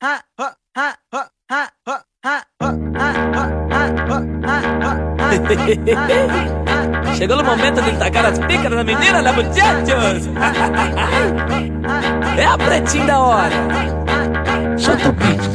Chegou o momento de tacar as pícaras na menina, né, muchachos? É a pretinha da hora. Solta o beat,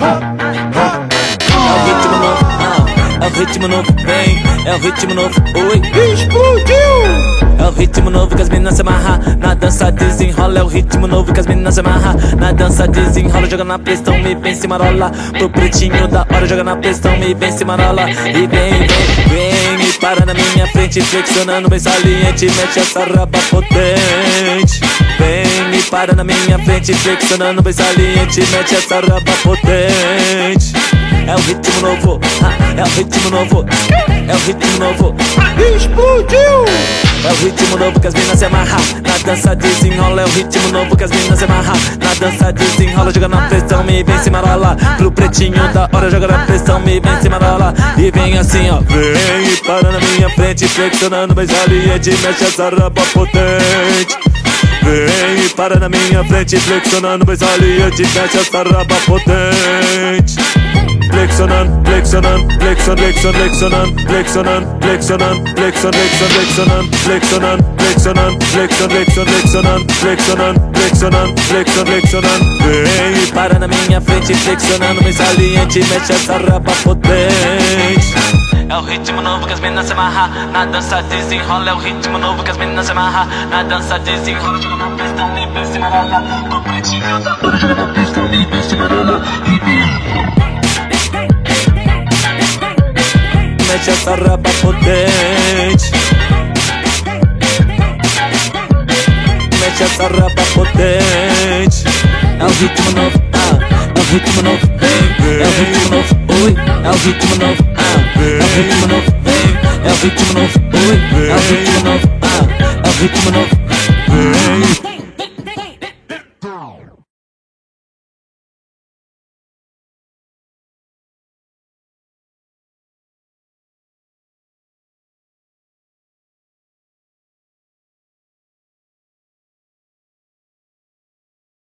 é o ritmo novo, é o ritmo novo, vem. É o ritmo novo, oi. Explodiu! É o ritmo novo que as meninas se amarram, na dança desenrola. É o ritmo novo que as meninas se amarram, na dança desenrola. Joga na pressão, me vem se marola. Pro pretinho da hora, joga na pressão, me vem se marola. E vem, e para na minha frente, flexionando bem saliente, mexe essa raba potente. Vem, e para na minha frente, flexionando bem saliente, mexe essa raba potente. É o ritmo novo, é o ritmo novo, é o ritmo novo. Explodiu! É o ritmo novo que as meninas se amarram, na dança desenrola. É o ritmo novo que as meninas se amarram, na dança desenrola. Joga na pressão, me vem se marola. Pro pretinho da hora, joga na pressão, me vem se marola. E vem assim, ó. Vem e para na minha frente, flexionando bem saliente, mexe essa raba potente. Vem e para na minha frente, flexionando bem saliente, mexe essa raba potente. Flexionando, flexionando, flexionando, flexionando, flexionando, flexionando, flexionando, flexionando, flexionando, flexionando, flexionando, flexionando, flexionando, flexionando. Vem e para na minha frente, flexionando bem saliente, mexe essa raba potente. É o ritmo novo que as meninas se amarram, na dança desenrola. É o ritmo novo que as meninas se amarram, na dança desenrola. Joga na pressão, me vem se marola. O pretinho da hora, joga na pressão, me vem se marola. Mexe essa raba potente, mexe essa raba potente. É o ritmo novo, é o ritmo novo, vem. É o ritmo novo, oi. É o ritmo novo, é o ritmo novo, vem. É o ritmo novo, oi. É o ritmo novo, é o ritmo novo, vem.